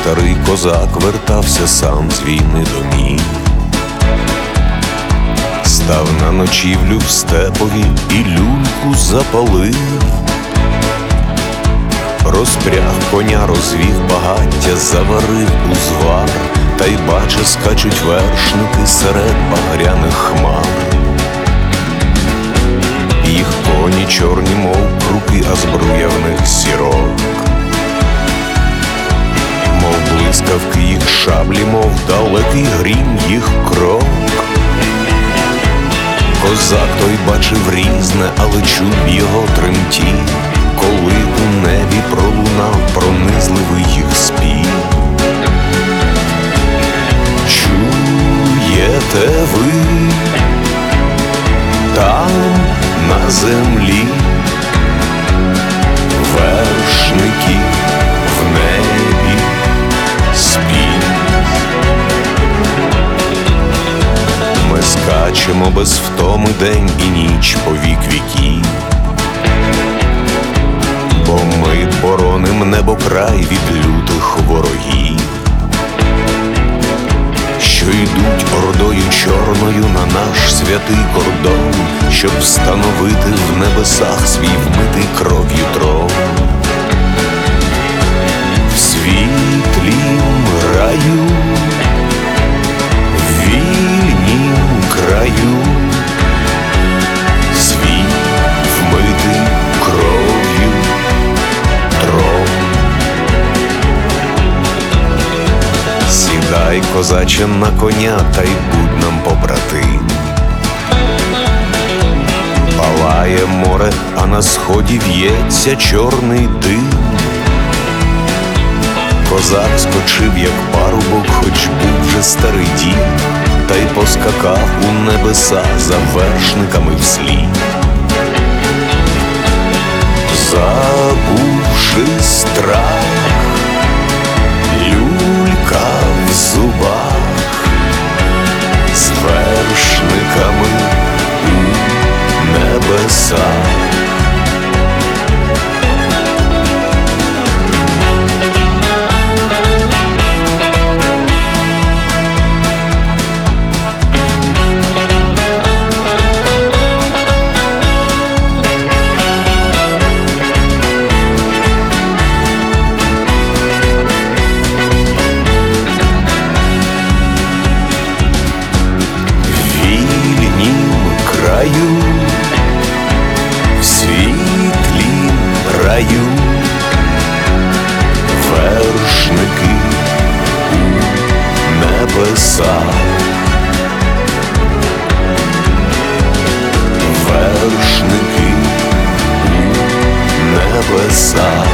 старий козак вертався сам з війни домів. Став на ночівлю в степові і люльку запалив. Розпряг коня, розвів багаття, заварив узвар, та й баче, скачуть вершники серед багряних хмар. Їх коні чорні, мов круки, а збруя в них сірок. Мов блискавки їх шаблі, мов далекий грім їх крок. Козак той бачив різне, але чув його тремтів, коли у небі пролунав пронизливий їх спів. Чуєте ви там на землі вершники в небі спів? Ми скачемо без втоми день і ніч по вік віків, бо ми бороним небокрай від лютих ворогів, що йдуть ордою чорною на наш святий кордон, щоб встановити в небесах свій вмитий кров'ю трон. В світлім раю, в вільнім краю, свій вмитий кров'ю трон. Сідай, козаче, на коня, та й будь нам побратим. Палає море, а на сході в'ється чорний дим. Козак скочив, як парубок, хоч був вже старий дід, та й поскакав у небеса за вершниками вслід. Забувши страх, люлька в зубах, з вершниками у небесах. В світлім раю вершники у небесах. Вершники у небесах.